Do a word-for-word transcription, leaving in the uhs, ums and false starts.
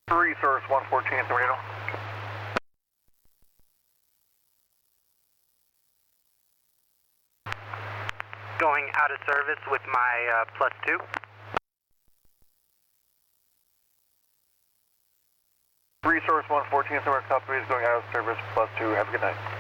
Resource one fourteen at the radar. Going out of service with my uh, plus two. Resource one fourteen, somewhere South three is going out of service, plus two. Have a good night.